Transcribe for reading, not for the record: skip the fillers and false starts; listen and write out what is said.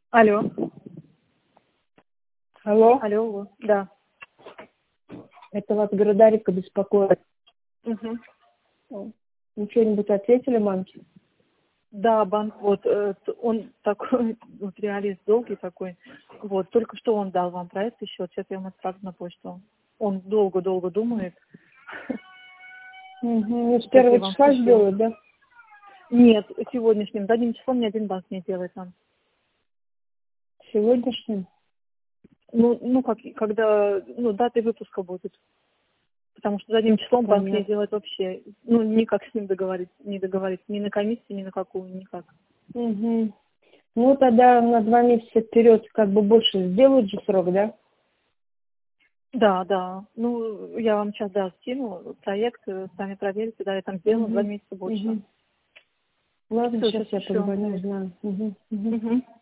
Алло. Алло, Алло, да. это вас Градарика беспокоит. Вы что-нибудь ответили мамке? Да, банк, вот, он такой, вот реалист долгий такой, вот, только что он дал вам про это счет, сейчас я ему отправлю на почту. Он долго-долго думает. Ну, с Сейчас я 1 вам числа пришлю. сделают, да? Нет, сегодняшним, задним числом ни один банк не делает нам. Сегодняшним? Ну, когда, дата выпуска будет. Потому что задним числом банк не Понятно. делает вообще, никак с ним не договориться, ни на комиссию, ни на какую, никак. Ну, тогда на 2 месяца вперед как бы больше сделают же срок, да? Да. Ну, я вам сейчас, скину проект, сами проверите, да, я там сделала 2 месяца больше. Ладно, Всё, сейчас сейчас я пришлю. позвоню, узнаю. Мгм.